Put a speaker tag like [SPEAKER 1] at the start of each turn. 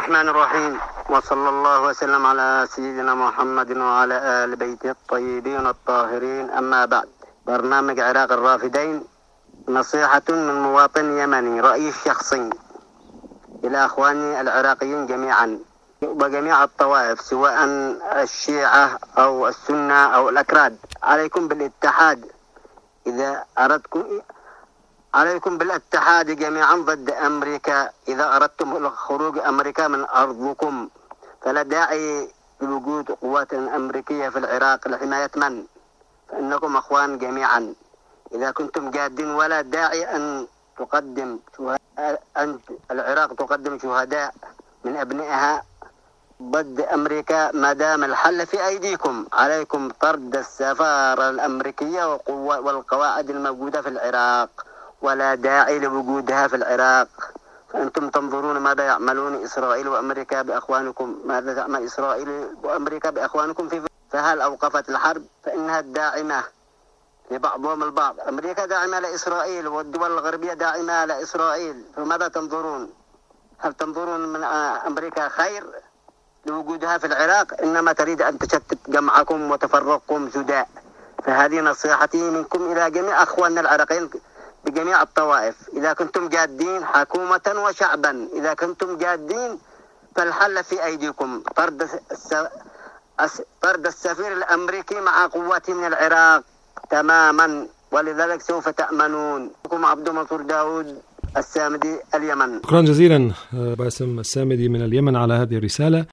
[SPEAKER 1] الرحمن الرحيم، وصلى الله وسلم على سيدنا محمد وعلى آل بيته الطيبين الطاهرين. أما بعد، برنامج عراق الرافدين، نصيحة من مواطن يمني، رأيي الشخصي إلى أخواني العراقيين جميعا وجميع الطوائف، سواء الشيعة أو السنة أو الأكراد. عليكم بالاتحاد إذا أردتم، عليكم بالاتحاد جميعا ضد أمريكا. إذا أردتم خروج أمريكا من أرضكم فلا داعي لوجود قوات أمريكية في العراق لحماية من؟ فإنكم أخوان جميعا. إذا كنتم جادين ولا داعي أن العراق تقدم شهداء من أبنائها ضد أمريكا ما دام الحل في أيديكم. عليكم طرد السفارة الأمريكية والقواعد الموجودة في العراق، ولا داعي لوجودها في العراق. فأنتم تنظرون ماذا يعملون إسرائيل وأمريكا بأخوانكم، ماذا تعمل إسرائيل وأمريكا بأخوانكم في فهل أوقفت الحرب؟ فإنها الداعمة لبعضهم البعض. أمريكا داعمة لإسرائيل والدول الغربية داعمة لإسرائيل، فماذا تنظرون؟ هل تنظرون من أمريكا خير لوجودها في العراق؟ إنما تريد أن تشتت جمعكم وتفرقكم سداء. فهذه نصيحتي منكم إلى جميع أخواننا العراقيين بجميع الطوائف. إذا كنتم جادين حكومة وشعبا، إذا كنتم جادين فالحل في أيديكم. طرد السفير الأمريكي مع قواته من العراق تماما، ولذلك سوف تأمنون. عبد المنصور داود، السامدي، اليمن.
[SPEAKER 2] شكرا جزيلا باسم السامدي من اليمن على هذه الرسالة.